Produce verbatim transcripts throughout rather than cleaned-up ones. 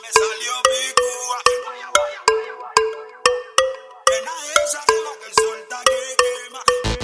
me salió picúa. Nena esa de la que el sol está que quema.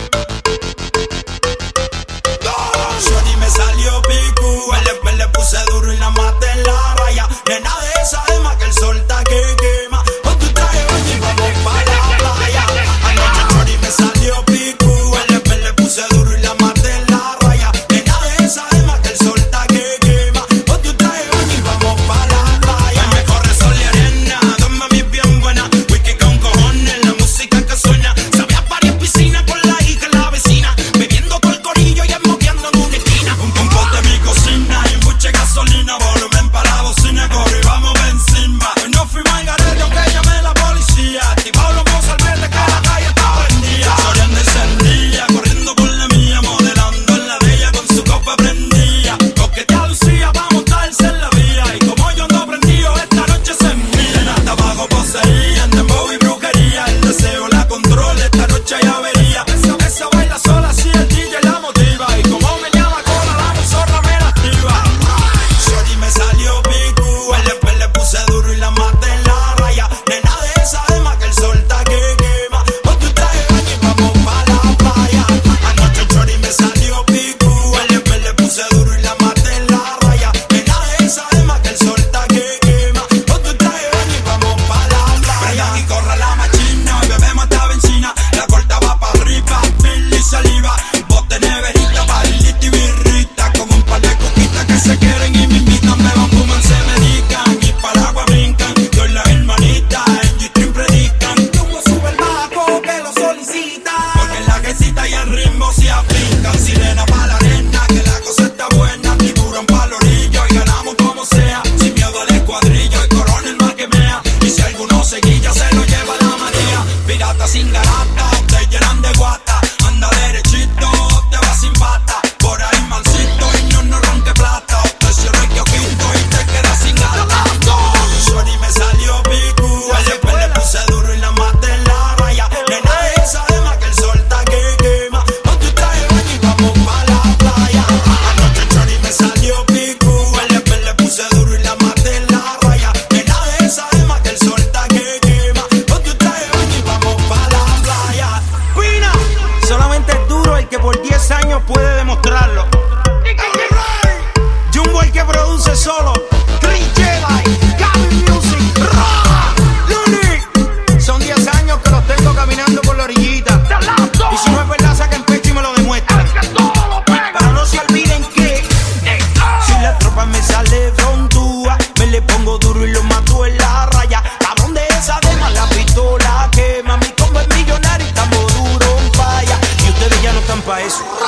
Shorty me salió picúa. Le, me le puse duro y la maté en la raya. Nena de esa de la que el sol está que quema. Con tu traje baño y vamos pa' la playa. Anoche Shorty me salió picúa. Le, me le puse duro y la maté en la raya. Nena de esa de la que el sol está que quema. Con tu traje baño y vamos pa' la playa. Me corre sol y arena, dos mami bien buenas. Whisky con cojones, la música que suena. Sabe a varias piscinas con la hija y la vecina. Bebiendo todo el corillo y esmoqueando en una esquina. Un, un pote en mi cocina y mucha gasolina. Volumen para la bocina, corre y vamos pa' encima. Hoy no fuimos al garete aunque llamé la policía. Activado los mozalbetes que la calle está prendida. Soriana encendida, corriendo por la mía. Modelando en la de ella con su copa prendida. Coquetea Lucía pa' montarse en la vía. Y como yo ando prendido, esta noche se mira. Hasta abajo poseía, en dembow y brujería. El deseo la controla, esta noche hay avería. Esa, esa baila sola, si el D J la motiva. Y como me llama cola, la zorra me la activa. Shorty me salió picúa. Después le puse duro y la maté en la raya. Nena de esa dema que el sol está que quema. Con tu traje baño y vamos pa' la playa. Anoche Shorty me salió picúa. Después le puse duro y la maté en la raya. Nena de esa dema que el sol está que quema. Con tu traje baño y vamos pa' la playa. Y corre la machina, hoy bebemos hasta benzina. La corta va pa' arriba, pil y saliva. Bote neverita, bailita y birrita. Con un par de coquitas que se quieren y me invitan. Me van, fuman, se medican y para el agua brincan. Yo y la hermanita en G-Stream predican. Como sube el bajo que lo solicita. Porque en la quesita y el ritmo se aplican. Sirena pa' la arena, que la cosa está buena. Tiburón pa' la orilla y ganamos como sea. Sin miedo al escuadrillo y coronel más que mea. Y si alguno se guilla se lo lleva la marea. Pirata sin garata, te llenan de guata. Anda derechito, te vas sin pata. Por ahí mansito y no no ronque plata. Te cierro el quinto y te quedas sin gata. Shorty me salió picúa. Después le puse duro y la maté en la raya. Nena de esa dema que el sol está que quema. Con tu traje baño y vamos pa' la playa. Anoche Shorty me salió picúa. Después le puse duro y la maté en la raya. Nena de esa dema que el sol está que quema. Con tu traje baño y vamos pa' la playa. Pina, solamente es duro el que por diez años puede demostrarlo. Jumbo el que produce solo. Chris Jedi, Gavin Music, Raw, Luni. Son diez años que los tengo caminando por la orillita. Y si no es verdad, saquen pecho y me lo demuestran. Pero no se olviden que si la tropa me sale frontúa, me le pongo duro y lo mato en la raya. Cabrón de esa dema, la pistola quema. Mi combo es millonario y estamos duro en falla. Y ustedes ya no están pa' eso.